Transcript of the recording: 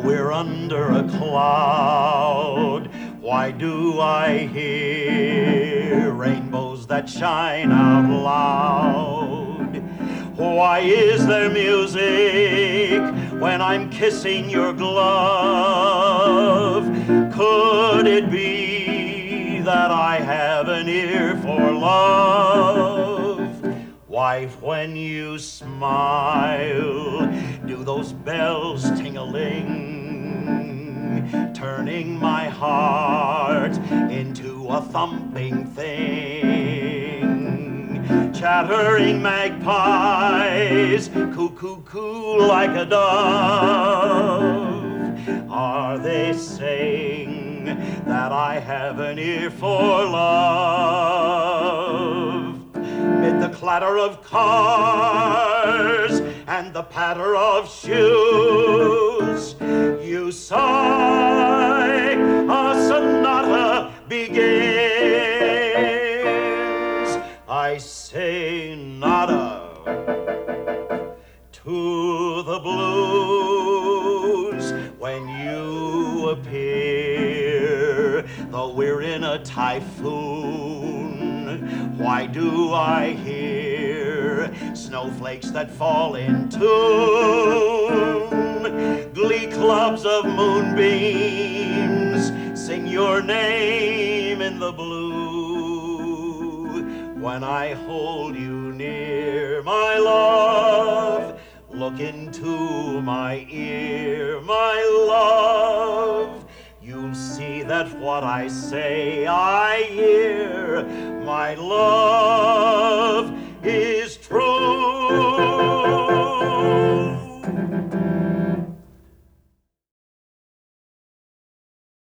we're under a cloud. Why do I hear rainbows that shine out loud? Why is there music when I'm kissing your glove? Could it be that I have an ear for love? Wife, when you smile, do those bells ting-a-ling, turning my heart into a thumping thing? Chattering magpies, coo-coo-coo like a dove. Are they saying that I have an ear for love? Mid the clatter of cars and the patter of shoes, you sigh, a sonata begins. I say nada to the blues when you appear, though we're in a typhoon. Why do I hear snowflakes that fall in tune? Glee clubs of moonbeams sing your name in the blue. When I hold you near, my love, look into my ear, my love, you'll see that what I say I hear. My love is true.